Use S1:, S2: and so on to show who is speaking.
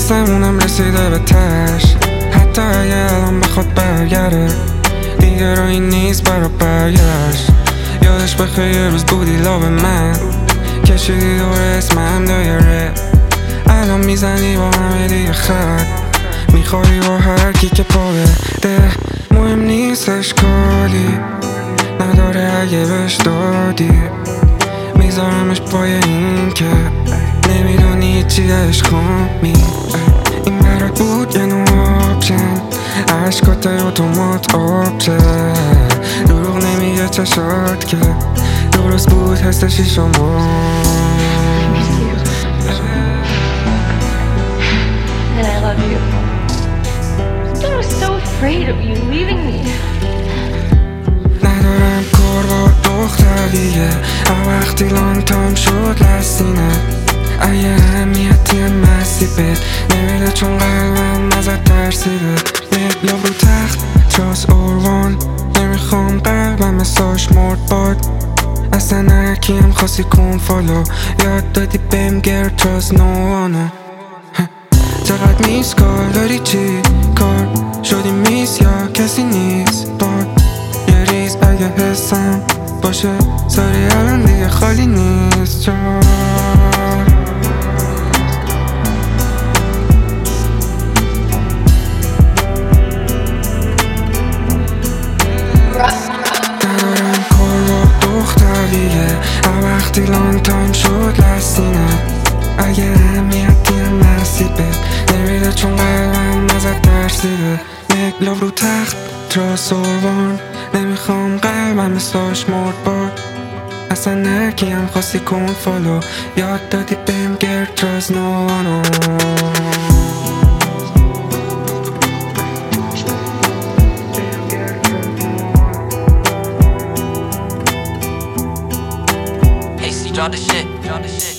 S1: آسمونم رسیده به تش، حتی اگه الان بخواد برگره دیگه راهی نیست برا برگشت. یادش بخیر یه روز بودی لاب من، کشیدی دور اسمم دایره. الان میزنی با همه دیگه خط، میخوری با هر کی که پا بده. مهم نیستش کالی نداره اگه بهش دادی، میذارمش پای این که نمیدونی چی عشق می. این برات بود یه نوع آپشن، عشقات اتومات آبچه. دروغ نمیگه چشات که درست بود حسشی شما.
S2: And I love you. I was so afraid of you leaving me.
S1: ندارم کار با دختر دیگه، وقتی لانگ تایم شد لستینه. اگه اهمیتی مسیبت نمیده چون قلبم ازت ترسیده. مبلاب رو تخت تراس اوروان، نمیخوام قلبم مساش مرد باد. اصلا هرکی هم خواستی کن فالو، یاد دادی بهم گر تراس نوانو. چقدر میس کار داری چی کار شدی میس یا کسی نیست باد. یه ریز اگه حسم باشه ساری الان دیگه خالی نیست جا. ندارم کار با دختر دیگه، وقتی لانگ تایم شد لستینه. اگه اهمیتی هم نصیبت نمیده چون قلبم ازت ترسیده. مبلاب رو تخت تراس اوروان، نمیخوام قلبم مساش مرد باد. اصلا هرکی هم خواستی کن فالو، یاد دادی بهم گر تراس نوانو.
S3: Hey, C, draw the shit.